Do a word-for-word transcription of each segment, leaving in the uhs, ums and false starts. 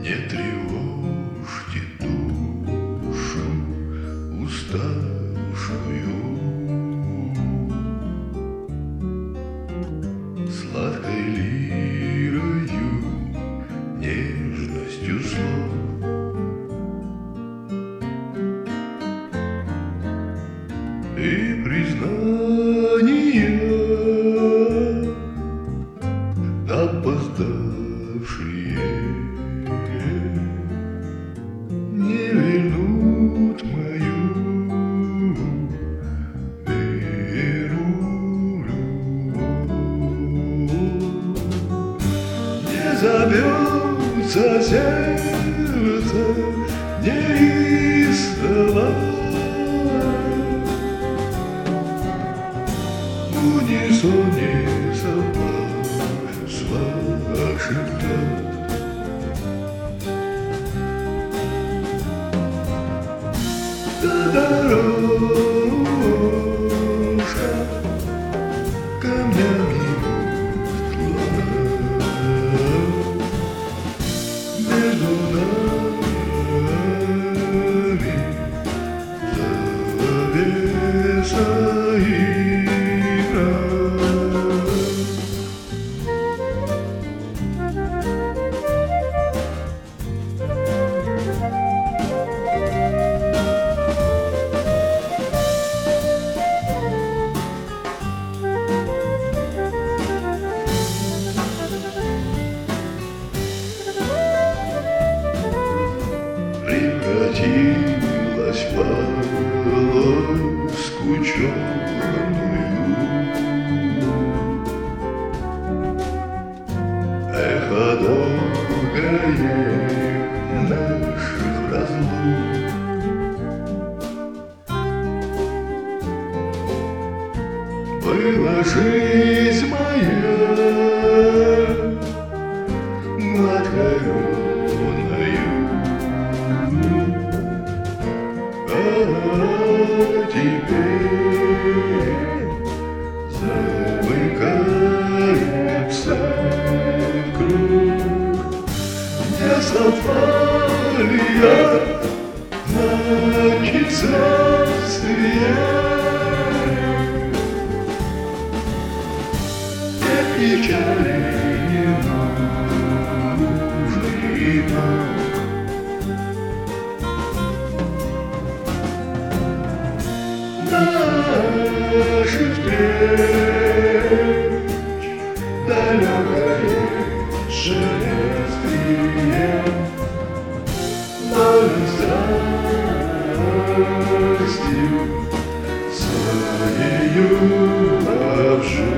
Не тревожьте душу уставшую сладкой лирою, нежностью слов. И признания, опоздавшие, не вернут мою веру в любовь. Не забьется сердце неистово в унисоне совпав с ваших дат. Да дорожка камнями устла, между нами завеса игра. Превратилась в полоску черную, эхо долгое наших разлук. Была жизнь моя гладкою, а теперь замыкается круг. Не совпали знаки царствия, не печали ненужный нам. Наших встреч далекое шествие, новой страстью своею обжу.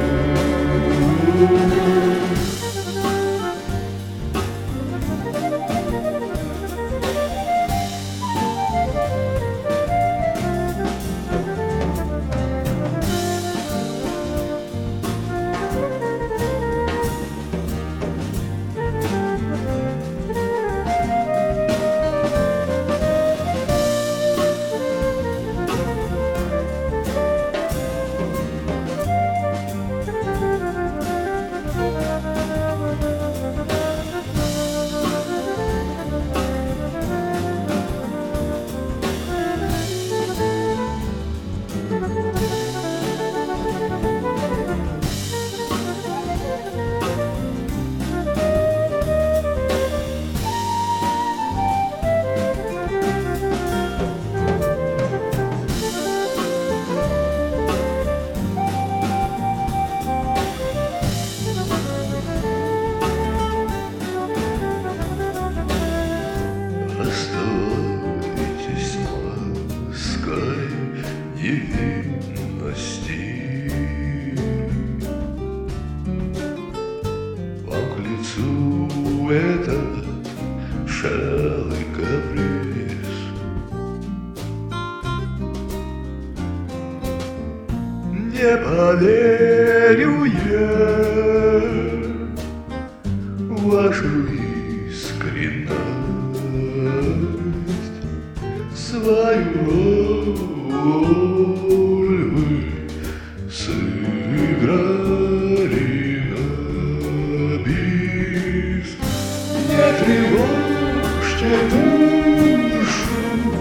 Оставайтесь лаской невинности, вам к лицу этот шалый каприз. Не поверю я в вашу искренность, свою роль вы сыграли на бис. Не тревожь душу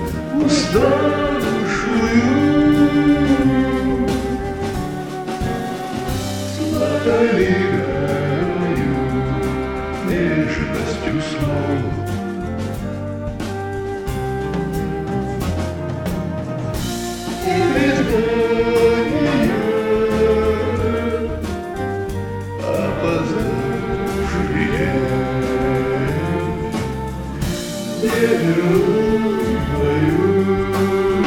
уставшую сладолигаю нежностью слов. И признание опоздавшие не верую.